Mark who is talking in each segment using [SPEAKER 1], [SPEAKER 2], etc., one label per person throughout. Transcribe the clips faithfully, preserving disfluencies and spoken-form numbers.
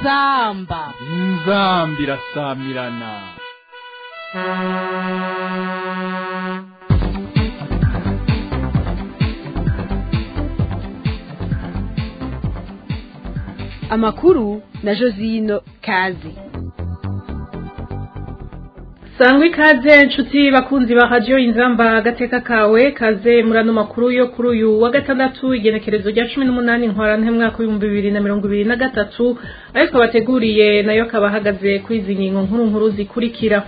[SPEAKER 1] inzamba
[SPEAKER 2] inzamba irasamirana.
[SPEAKER 1] amakuru na Josino Kazi.
[SPEAKER 3] Sangwe kaze nshuti bakunzi ba radio Inzamba agateka kawe kaze murano makuru yo kuri uyu wa gatandatu igenekerezo rya cumi n'umunani ntwarante mwaka w'ibihumbi bibiri na mirongo ibiri na gatatu ariko bateguriye nayo kabahagaze kuri izi ngingo nkuru nkuru zikurikira.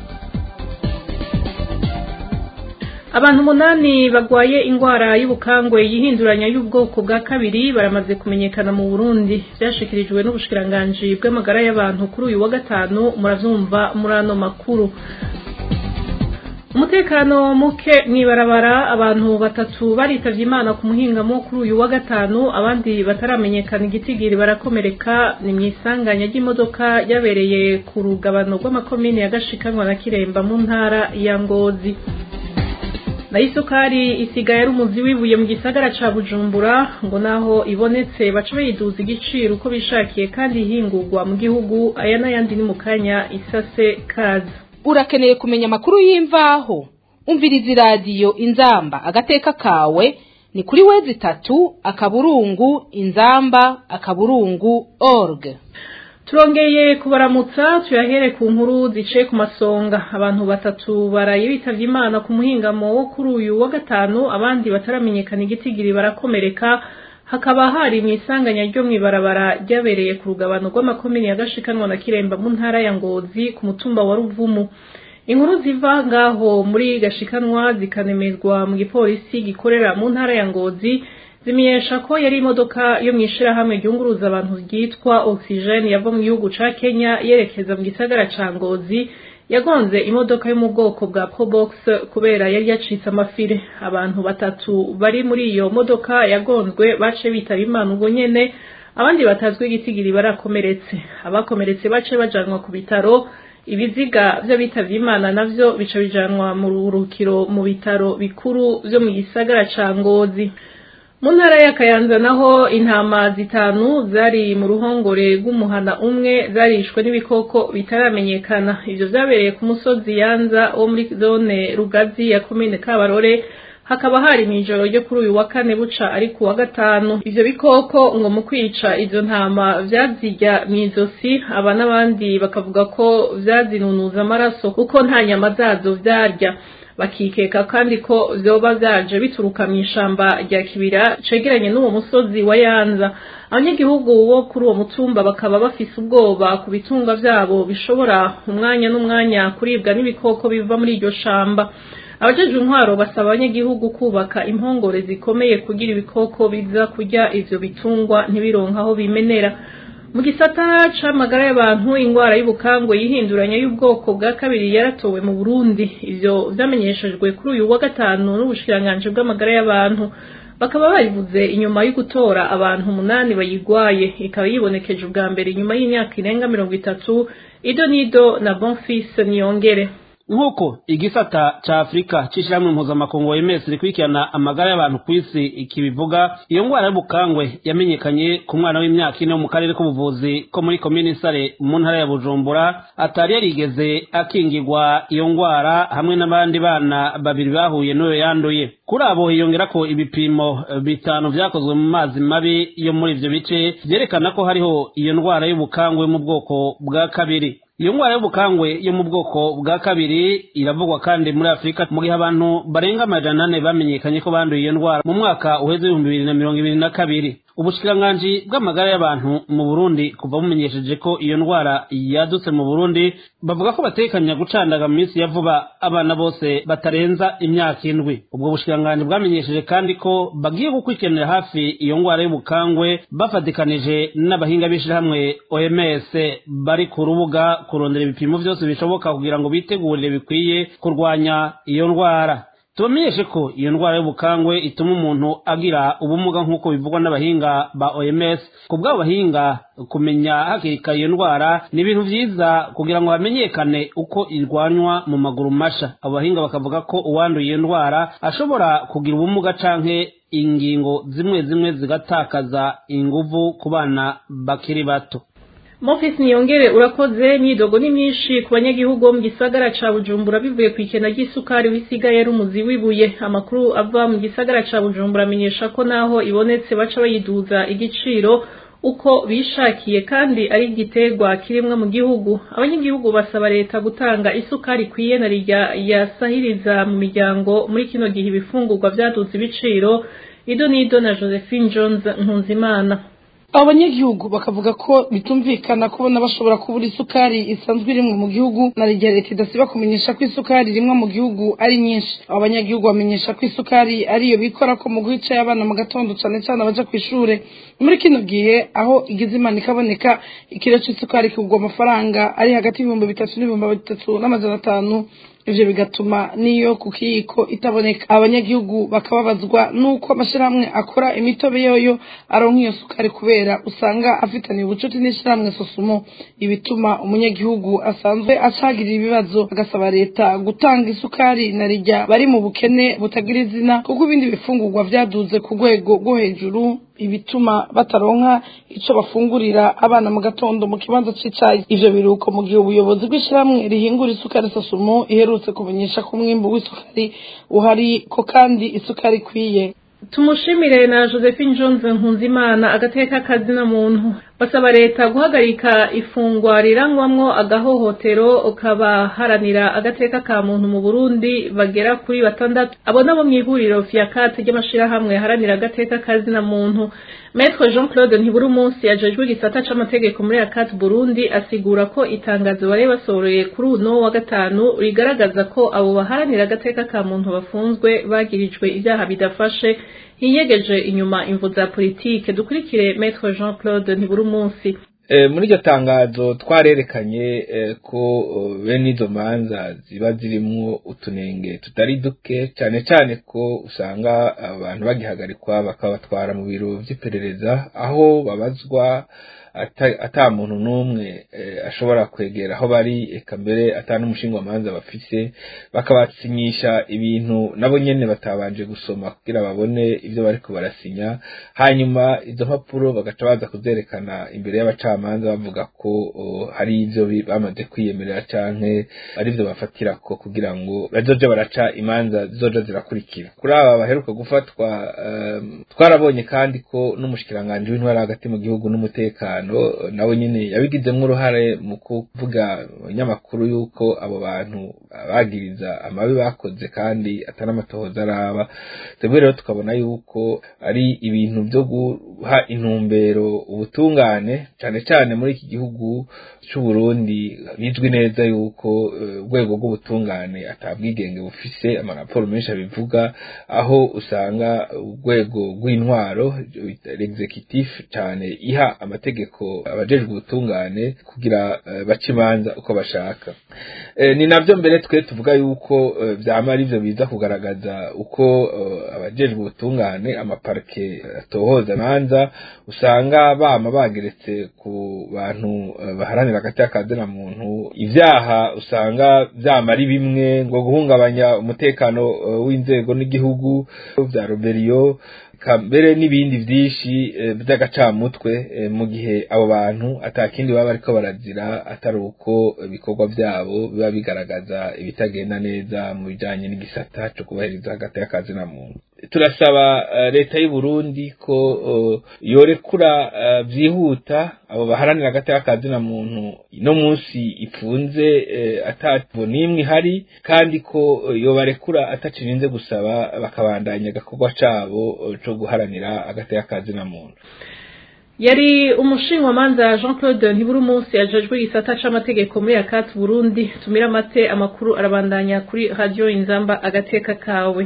[SPEAKER 3] Abantu munani bagwaye ingwara y'ubukangwe yihinduranya y'ubwoko bwa kabiri baramaze kumenyekana mu Burundi. Byashikirijwe n'ubushikiranganje bw'amagara y'abantu kuri uyu wa gatanu murazumva murano makuru. Umutekano muke mwibarabara abantu batatu baritavye Imana ku muhingamo kuri uyu wa gatanu abandi bataramenyekana igitigiri barakomereka ni mwisanganya ry'imodoka yabereye ku rugabano rw'amakomine ya Gashikanwa na Kiremba mu ntara ya Ngozi. Na isukari isigaye ari umuzi wibuye mu gisagara ca Bujumbura ngo naho ibonetse baca bayiduza igiciro uko bishakiye kandi hingurwa mu gihugu aya n'ayandi ni mu kanya isase kazi.
[SPEAKER 1] Urakeneye kumenya amakuru y'imvaho umviriza radio Inzamba agateka kawe ni kuri wezi tatu akaburungu inzamba akaburungu org.
[SPEAKER 3] Turongeye kubaramutsa tuyahere ku nkuru zice ku masonga. Abantu batatu baraye bitavye Imana ku muhingamo wo kuri uyu wa gatanu abandi bataramenyekana igitigiri barakomereka hakaba hari mwisanganya ryo mwibarabara ryabereye ku rugabano rw'amakomine ya Gashikanwa na Kiremba mu ntara ya Ngozi ku mutumba wa Ruvumu. Inkuru ziva ngaho muri Gashikanwa zikanemezwa mu gipolisi gikorera mu ntara ya Ngozi zimiyesha ko yari imodoka yo mwishira hamwe ryunguruza abantu ryitwa Oxygen yava mu gihugu ca Kenya yerekeza mu gisagara ca Ngozi yagonze imodoka yo mu bwoko bwa Probox kubera yari yacitse amafire. Abantu batatu bari muri iyo modoka yagonzwe bace bitaba Imana ubwo nyene abandi batazwe igitigiri barakomeretse. Abakomeretse bace bajanwa ku bitaro ibiziga byo bitavye Imana navyo bica bijanwa mu rurukiro mu bitaro bikuru byo mu gisagara ca Ngozi. Mu ntara ya Kayanza naho intama zitanu zari mu ruhongore rw'umuhana umwe zarishwe n'ibikoko bitaramenyekana. Ivyo vyabereye ku musozi Yanza wo muri zone Rugazi ya komine Kabarore hakaba hari mw'ijoro ryo kuri uyu wa kane buca ari ku wa gatanu. Ivyo bikoko ngo mu kwica izo ntama vyazirya mw'izosi aba n'abandi bakavuga ko vyazinunuza amaraso kuko nta nyama zazo vyarya. Bakikeka kandi ko vyoba vyaje bituruka mw'ishamba rya Kibira cegeranye n'uwo musozi wa Yanza. Abanyagihugu bo kuri uwo mutumba bakaba bafise ubwoba ku bitunga vyabo bishobora umwanya n'umwanya kuribwa n'ibikoko biva muri iryo shamba. Abajeje intwaro basaba abanyagihugu kubaka impongore zikomeye kugira ibikoko biza kurya ivyo bitungwa ntibironka aho bimenera. Mu gisata c'amagara y'abantu ingwara y'ubukangwe yihinduranya y'ubwoko bwa kabiri yaratowe mu Burundi. Ivyo vyamenyeshejwe kuri uyu wa gatanu n'ubushikiranganje bw'amagara y'abantu bakaba bayivuze inyuma yo gutora abantu umunani bayigwaye ikaba yibonekeje ubwa mbere inyuma y'imyaka irenga mirongo itatu. Ido nido na Bonfils Niyongere.
[SPEAKER 4] Nkuko igisata ca Afrika cishiramwe mpuzamakungu O M S rikurikirana amagara y'abantu kw'isi ikibivuga iyo ngwara y'ubukangwe yamenyekanye ku mwana w'imyaka ine mu karere k'ubuvuzi ko muri komine Sare mu ntara ya Bujumbura atari yarigeze akingirwa iyo ngwara hamwe n'abandi bana babiri bahuye n'uyo yanduye. Kuri abo hiyongera ko ibipimo bitanu vyakozwe mu mazi mabi yo muri ivyo bice vyerekana ko hariho iyo ngwara y'ubukangwe mu bwoko bwa kabiri. Iyo ngwara y'ubukangwe yo mu bwoko bwa kabiri iravugwa kandi muri Afrika mu gihe abantu barenga amajana ane bamenyekanye ko banduye iyo ndwara mu mwaka uheze ibihumbi bibiri na mirongo ibiri na kabiri. Ubushikiranganje bw'amagara y'abantu mu Burundi kuva bumenyesheje ko iyo ndwara yadutse mu Burundi bavuga ko batekanya gucandaga mu minsi ya vuba abana bose batarenza imyaka indwi. Ubwo bushikiranganje bwamenyesheje kandi ko bagiye gukurikiranira hafi iyo ndwara y'ubukangwe bafatikanije n'abahinga b'ishirahamwe O M S bari ku rubuga kurondera ibipimo vyose bishoboka kugira ngo bitegurire bikwiye kurwanya iyo ndwara. Tubamenyeshe ko iyo ndwara y'ubukangwe ituma umuntu agira ubumuga nk'uko bivugwa n'abahinga ba O M S. Ku bw'abo bahinga kumenya hakiri kare iyo ndwara ni ibintu vyiza kugira ngo hamenyekane uko irwanywa mu maguru masha. Abo bahinga bakavuga ko uwanduye iyo ndwara ashobora kugira ubumuga canke ingingo zimwe zimwe zigatakaza inguvu ku bana bakiri bato.
[SPEAKER 3] Mofis Niyongere urakoze. Myidogo ni myinshi ku banyagihugu bo mu gisagara ca Bujumbura bivuye ku ikena ry'isukari wisigaye ari umuzi wibuye. Amakuru ava mu gisagara ca Bujumbura amenyesha ko naho ibonetse baca bayiduza igiciro uko bishakiye kandi ari igiterwa kirimwe mu gihugu. Abanyagihugu basaba leta gutanga isukari kwiye na rijya yasahiriza mu miryango muri kino gihe ibifungurwa vyaduze ibiciro. Ido nido na Josephine Jones Nkunzimana.
[SPEAKER 5] Abanyagihugu bakavuga ko bitumvikana kubona bashobora kubura isukari isanzwe irimwe mu gihugu na leta leta idasiba kumenyesha ko isukari irimwe mu gihugu ari nyinshi. Abanyagihugu bamenyesha ko isukari ariyo bikora ko mu guhica y'abana mu gatondo cyane cyane abaja ku ishure. Muri kino gihe aho igize imana ikaboneka ikiro c'isukari kigwa amafaranga ari hagati y'ibihumbi bitatu n'ibihumbi bitatu n'amajana atanu. Ivyo bigatuma niyo kukiyiko itaboneka. Abanyagihugu bakababazwa nuko amashirahamwe akora imitobe yoyo aronka iyo sukari kubera usanga afitaniye ubucuti n'ishirahamwe Sosumo. Ibituma umunyagihugu asanzwe acagirira ibibazo agasaba leta gutanga isukari na rijya bari mu bukene butagira izina kuko ibindi bifungurwa vyaduze ku rwego rwo hejuru, ibituma bataronka ico bafungurira abana mu gatondo mu kibanza c'icayi. Ivyo biruko mu gihe ubuyobozi bw'ishiramwe rihingura isukari Sosumo iherutse kumenyesha ko umwimbu w'isukari uhari ko kandi isukari kwiye.
[SPEAKER 3] Tumushimire na Josephine Jones Nkunzimana. Agateka kazina muntu basaba leta guhagarika ifungwa rirangwamwo agahohotero ukabaharanira agateka ka muntu mu Burundi bagera kuri batandatu. Abo nabo mwihuriro Fiacat ry'amashirahamwe haranira agateka kazina muntu. Maître Jean-Claude Ntiburi umunsi yajejwe gisata c'amategeko muri Fiacat Burundi asigura ko itangazo bare basoreye kuri uno wa gatanu rigaragaza ko abo baharanira agateka ka muntu bafunzwe bagirijwe ibyaha bidafashe hiyegeje inyuma imvu za politike. Dukurikire Maître Jean-Claude Ntiburi umunsi.
[SPEAKER 6] E, muri iryo tangazo twarerekanye e, ko uh, bene izo manza ziba zirimwo utunenge tutari duke, cyane cyane ko usanga abantu bagihagarikwa bakabatwara mu biro vy'iperereza aho babazwa ata, ata muntu n'umwe e, ashobora kwegera aho bari, eka mbere ata n'umushinga manza bafise, bakabatsinyisha ibintu nabo nyene batabanje gusoma kugira babone ivyo bariko barasinya, hanyuma izo mpapuro bagaca baza kuzerekana imbere y'abacamanza bavuga ko uh, hari ivyo bamaze kwiyemerera canke ari ivyo bafatira ko kugira ngo bazoje baraca imanza zizoja zirakurikira. Kuri aba baheruka gufatwa um, twarabonye kandi ko n'umushikiranganje w'intwara hagati mu gihugu n'umutekano nawe nyine yabigizemwo uruhare mu kuvuga nyamakuru yuko abo bantu bagiriza amabi bakoze kandi atanamatohoza araba. Twebwe rero tukabona yuko ari ibintu byo guha intumbero ubutungane, cyane cyane muri iki gihugu cy'u Burundi bizwi neza yuko urwego uh, rw'ubutungane atabwigenge bufise. Amaraporo menshi abivuga aho usanga urwego rw'intwaro l'executif cyane iha amategeko abajejwe ubutungane kugira uh, bacimanza uko bashaka. E, ni navyo mbere twe tuvuga yuko uh, vyama ari byo biza kugaragaza uko uh, abajejwe ubutungane amaparke atohoza manza usanga bama bageretse ku bantu uh, baharanira agateka kazina muntu. Ivyaha usanga vyama ari bimwe ngo guhungabanya umutekano uh, w'inzego n'igihugu vya Roberio kambere n'ibindi vyinshi by'agacamutwe e, mu gihe abo bantu atakindi baba ariko barazira atari uko ibikorwa byabo biba bigaragaza ibitagenda neza mu bijanye n'igisata cyo kubahiriza agateka kazina muntu. Turasaba uh, leta y'u Burundi ko uh, yorekura vyihuta uh, abo baharanira agateka kazina muntu no munsi ifunze uh, atatu nimwe hari, kandi ko uh, yobarekura atacirinze gusaba bakabandanya agakorwa cabo uh, cyo guharanira agateka kazina muntu.
[SPEAKER 3] Yari umushinwa manza Jean-Claude Ntiburi umunsi yajejwe gisata c'amategeko muri Fiacat Burundi. Tumira mate amakuru arabandanya kuri Radio Inzamba agateka kawe.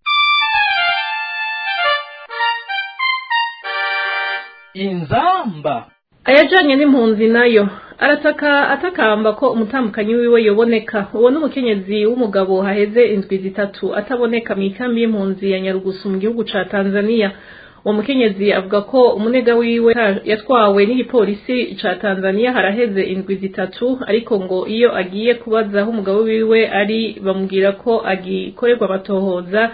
[SPEAKER 2] Inzamba
[SPEAKER 3] ayajanye n'impunzi nayo arataka atakamba ko umutambukanyi wiwe yoboneka. Uwo n'umukenyezi w'umugabo haheze indwi zitatu ataboneka mu ikambi y'impunzi ya Nyarugusu mu gihugu ca Tanzania. Uwo mukenyezi avuga ko umunega wiwe yatwawe n'igipolisi ca Tanzania haraheze indwi zitatu, ariko ngo iyo agiye kubaza aho umugabo wiwe ari bamubwira ko agikorerwa amatohoza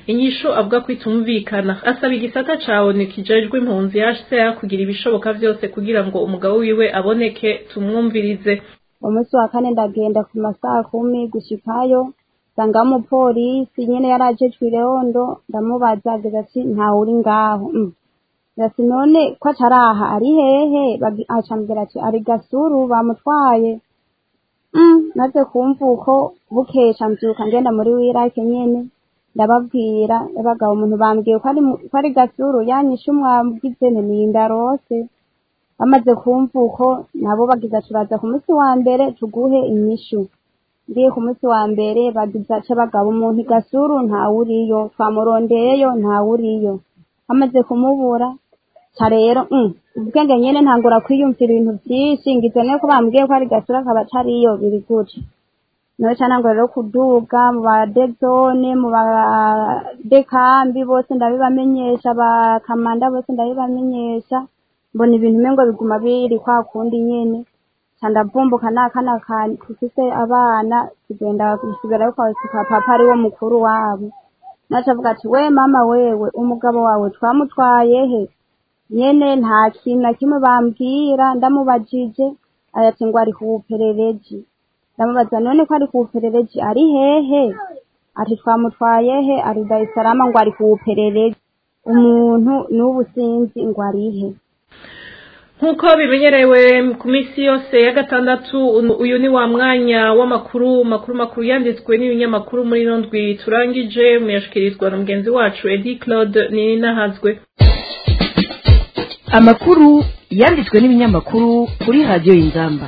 [SPEAKER 3] inyishu avuga ko itumvikana asaba igisata cawe nikijejwe impunzi H C R kugira ibishoboka vyose kugira ngo umugabo wiwe aboneke tumwumvirize.
[SPEAKER 7] Umunsi wa kane ndagenda ku masaha kumi gushikayo sanga umupolisi nyene yarajejwe irondo ndamubaza agira ati nta uri ngaho mm. Yasi none ko ataraha ari hehe acambwira ati ari Gasuru bamutwaye mm. Naze kumva uko bukesha mvyuka ngenda muri wirake nyene ndababwira abagabo umuntu bambwiye ko ari ko ari Gasuru yanyishe umwabwize ntindarose amaze kumva uko nabo bagiza turaza ku munsi wa mbere tuguhe inyishu. Ndiye ku munsi wa mbere bagiza aca bagabo umuntu Gasuru nta uriyo twamurondeyeyo nta uriyo amaze kumubura ca rero mm, ubwenge nyene ntangura kwiyumvira ibintu vyinshi ngize ko bambwiye ko ari Gasuru akaba atariyo biri gute nawe cyane ngo rero kuduga mu ba dezone mu ba dekambi bose ndabibamenyesha ba kamanda bose ndabibamenyesha mbona ibintu mengo biguma biri kwa kundi nyene ndavumbuka nakana kan kufise abana kugenda kusigara kwa papa ari wo mukuru wabo nacavuga ati we mama wewe umugabo wawe twamutwaye he nyene nta kintu na kimwe bambwira ndamubajije ayati ngo ari kubuperereji ndamubaza none ko ari kubuperereji ari hehe ati twamutwaye he ari Dar es Salaam ngo ari kubuperereji umuntu n'ubu sinzi ngo ari he.
[SPEAKER 3] Nkuko bimenyerewe ku misi yose ya gatandatu uyu ni wa mwanya w'amakuru makuru makuru yanditswe n'ibinyamakuru muri nondwi turangije muyashikirizwa na mugenzi wacu Edi Claude Ninahazwe.
[SPEAKER 8] Amakuru yanditswe n'ibinyamakuru kuri radio Inzamba.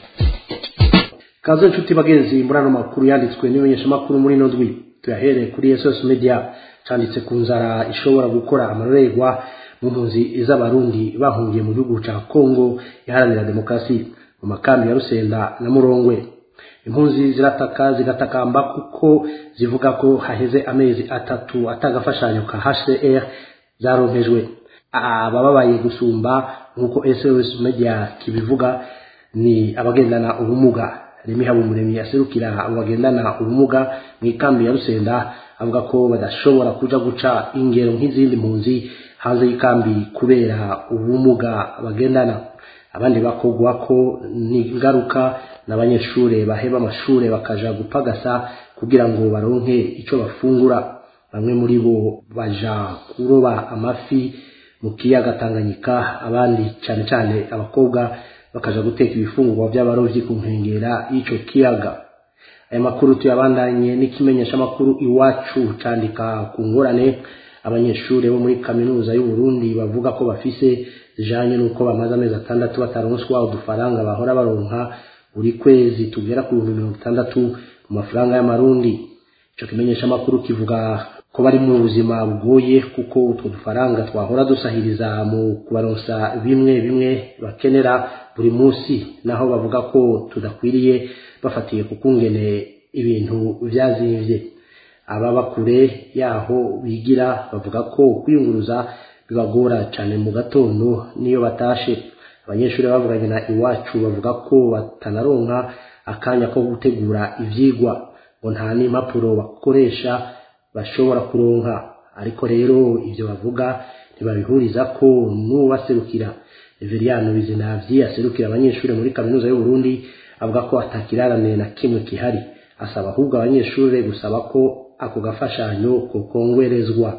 [SPEAKER 9] Kazo nshuti bagenzi murano makuru yanditswe n'ibimenyeshamakuru muri nondwi tuyahere kuri S O S Media canditse ku nzara ishobora gukora amarorerwa mu mpunzi z'abarundi bahungiye mu gihugu ca Kongo iharanira demokrasi mu makambi ya Rusenda na Murongwe. Impunzi zirataka zigatakamba kuko zivuga ko haheze amezi atatu atagafashanyo ka H C R zaronkejwe. Abababaye gusumba nkuko S O S Media kibivuga ni abagendana ubumuga. Remi Habumuremyi yaserukira abagendana ubumuga mu ikambi ya Rusenda avuga ko badashobora kuja guca ingero nk'izindi mpunzi hanze y'ikambi kubera ubumuga bagendana. Abandi bakogwa ko ni ingaruka n'abanyeshure baheba amashure bakaja gupagasa kugira ngo baronke ico bafungura. Bamwe muri bo baja kuroba amafi mu kiyaga Tanganyika, abandi cyane cyane abakobwa bakaja guteka ibifungurwa by'abarovyi ku nkengera y'ico kiyaga. Aya makuru tuyabandanye n'ikimenyesha makuru Iwacu candika ku ngorane abanyeshure bo muri kaminuza y'u Burundi bavuga ko bafise janye nuko bamaze amezi atandatu bataronswa udufaranga bahora baronka buri kwezi tugera ku mirongo itandatu mu mafaranga y'amarundi. Ico kimenyesha makuru kivuga ko bari mu buzima bugoye kuko utwo dufaranga twahora dusahiriza mu kubaronsa bimwe bimwe bakenera buri munsi, naho bavuga ko tudakwiriye bafatiye kukungene ibintu vyazivye. Ababa kure yaho bigira bavuga ko kwiyunguruza bibagora cyane mu gatondo niyo batashe. Abanyeshuri bavuganye na Iwacu bavuga ko batanaronka akanya ko gutegura ivyigwa ngo nta n'impapuro bakoresha bashobora kuronka. Ariko rero ivyo bavuga ntibabihuriza ko n'ubaserukira. Everiano Bizinavyi aserukira abanyeshuri muri kaminuza y'u Burundi avuga ko atakirarane na kimwe kihari, asaba ahubwo abanyeshuri gusaba ko ako gafashanyo ko kongwerezwa.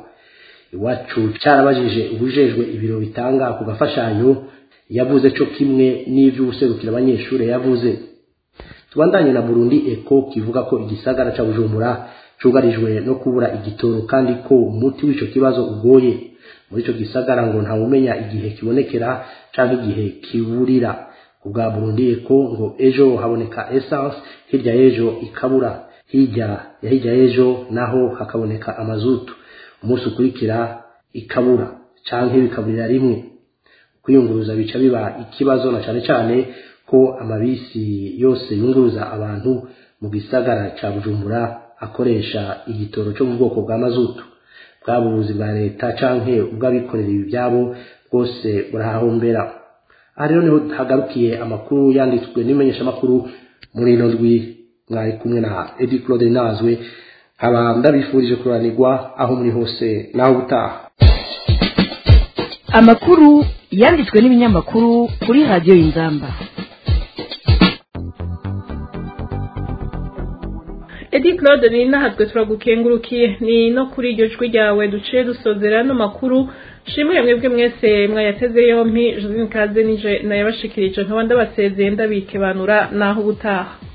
[SPEAKER 9] Iwacu carabajije ubujejwe ibiro bitanga ako gafashanyo yavuze cyo kimwe n'ivyo userukira abanyeshuri yavuze. Tubandanye na Burundi Eco kivuga ko igisagara ca Bujumbura cugarijwe no kubura igitoro kandi ko umuti w'ico kibazo ugoye. Muri ico gisagara ngo nta umenya igihe kibonekera canke igihe kiburira. Kubwa Burundi Eco ngo ejo haboneka essence, hirya ejo ikabura, hirya ya hirya ejo naho hakaboneka amazutu, umunsi ukurikira ikabura canke bikaburira rimwe. Kwiyunguruza bica biba ikibazo na cyane cyane ko amabisi yose yunguruza abantu mu gisagara ca Bujumbura akoresha igitoro cyo mu bwoko bwa mazutu. Bwaburuzi bwa leta canke ubwabikorera ibyabo bwose burahahombera. Aha rero niho hagarukiye amakuru yanditswe n'imenyesha makuru muri ino ndwi. Mwari kumwe na Edi Claude Nazwe, haba ndabifurije kuranirwa aho muri hose naho butaha.
[SPEAKER 8] Amakuru yanditswe n'ibinyamakuru kuri radio Inzamba.
[SPEAKER 3] Edi Claude ni nahatwe turagukengurukiye ni no kuri iryo jwi ryawe duciye dusozera no makuru shimwe mwebwe mwese mwayateze yompi Josine Kaze nije nayabashikirije nkabanda basezeye ndabikebanura naho ubutaha.